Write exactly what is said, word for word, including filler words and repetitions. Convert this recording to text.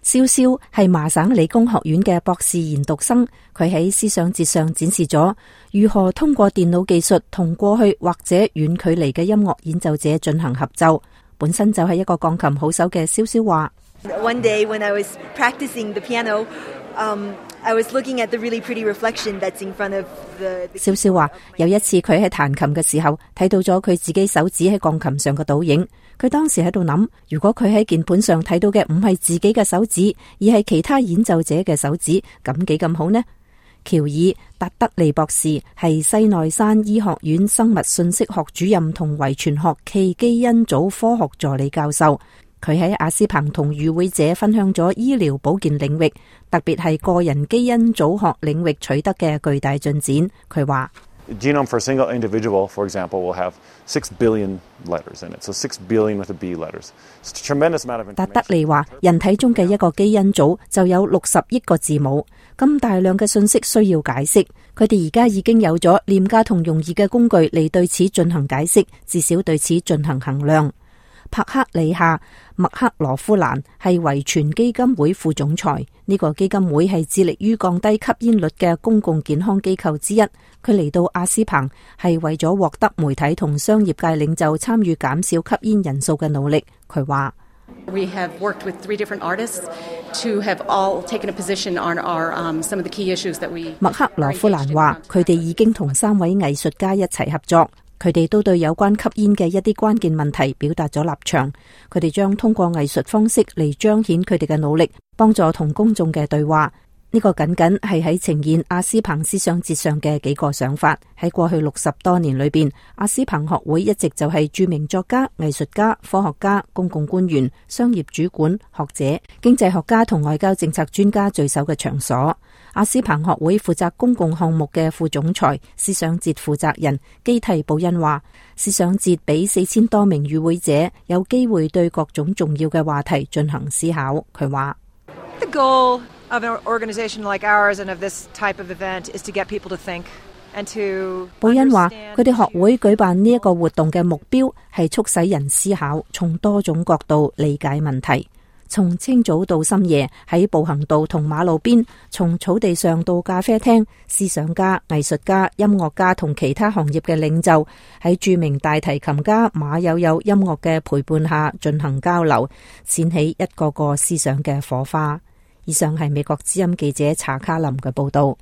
蕭蕭係麻省理工學院嘅博士研讀生，佢喺思想節上展示咗如何通過電腦技術同過去或者遠距離嘅音樂演奏者進行合奏。本身就係一個鋼琴好手嘅蕭蕭話 ：One day when I was practicing the piano, um, I was looking at the really pretty reflection that's in front of the. 蕭蕭話有一次佢喺彈琴嘅時候睇到咗佢自己手指喺鋼琴上嘅倒影。佢當時喺度諗，如果佢喺鍵盤上睇到嘅唔係自己嘅手指，而係其他演奏者嘅手指，咁幾咁好呢？喬爾達德利博士係西奈山醫學院生物信息學主任同遺傳學暨基因組科學助理教授。佢喺阿斯彭同與會者分享咗醫療保健領域，特別係個人基因組學領域取得嘅巨大進展。佢話 ：Genome for a single individual, for example, will have six billion letters in it. So six billion with the B letters. It's a tremendous amount of information. 達德利話：人體中嘅一個基因組就有六十億個字母，咁大量嘅信息需要解釋。佢哋而家已經有咗廉價同容易嘅工具嚟對此進行解釋，至少對此進行衡量。帕克里夏麥克羅夫蘭係遺傳基金會副總裁，呢個基金會係致力於降低吸煙率嘅公共健康機構之一。佢嚟到阿斯彭係為咗獲得媒體同商業界領袖參與減少吸煙人數嘅努力。佢話 ：We have worked with three different artists to have all taken a position on our um, some of the key issues that we. 麥克羅夫蘭話：佢哋已經同三位藝術家一齊合作。佢哋都對有關吸煙嘅一啲關鍵問題表達咗立場。佢哋將通過藝術方式嚟彰顯佢哋嘅努力，幫助同公眾嘅對話。呢個僅僅係喺呈現阿斯彭思想節上嘅幾個想法。喺過去六十多年裏邊，阿斯彭學會一直就係著名作家、藝術家、科學家、公共官員、商業主管、學者、經濟學家同外交政策專家聚首嘅場所。阿斯彭學會負責公共項目嘅副總裁、思想節負責人基蒂布恩話：思想節俾四千多名與會者有機會對各種重要嘅話題進行思考。佢話 ：The goal of an organization like ours and of this type of event is to get people to think and to。布恩話： 佢哋學會舉辦呢一個活動嘅目標係促使人思考，從多種角度理解問題。從清早到深夜，喺步行道同馬路邊，從草地上到咖啡廳，思想家、藝術家、音樂家同其他行業嘅領袖喺著名大提琴家馬友友音樂嘅陪伴下進行交流，濺起一個個思想嘅火花。以上係美國之音記者查卡琳嘅報道。